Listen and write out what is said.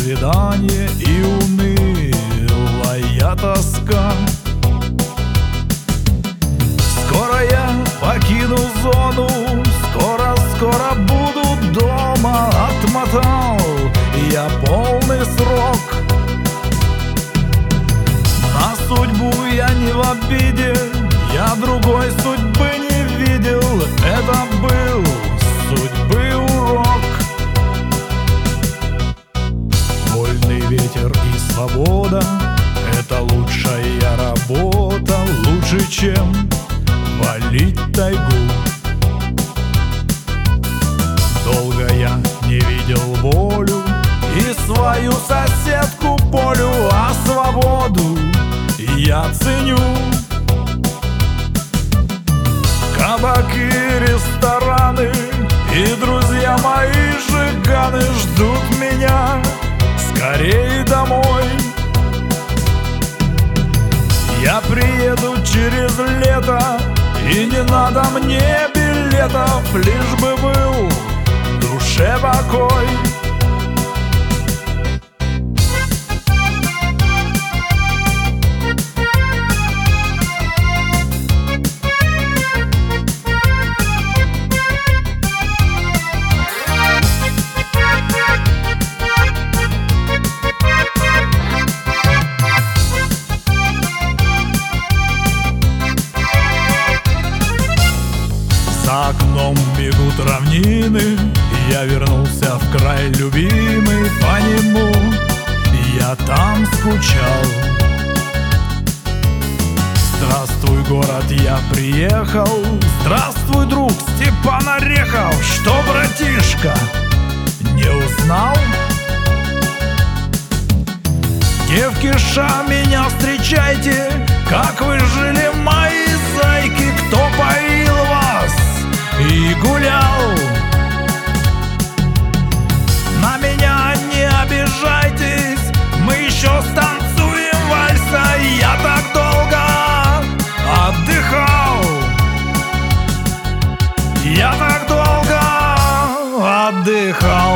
свидание и унылая тоска. Скоро я покину зону, скоро буду дома. Отмотал я полный срок. На судьбу я не в обиде, я другой судьбы не видел. Это был судьбы урок. Вольный ветер и свобода — это лучшая работа, лучше, чем валить тайгу. Долго я не видел волю и свою соседку Полю, а свободу я ценю. Кабаки, рестораны и друзья мои жиганы ждут меня скорее домой. Я приеду через лето, и не надо мне билетов, лишь бы был в душе покой. За окном бегут равнины, я вернулся в край любимый. По нему я там скучал. Здравствуй, город, я приехал. Здравствуй, друг, Степан Орехов. Что, братишка, не узнал? Девки ша, меня встречайте. Как вы жили, мои зайки? Кто поил вас и гулял? На меня не обижайтесь, мы еще станцуем вальса. Я так долго отдыхал, я так долго отдыхал.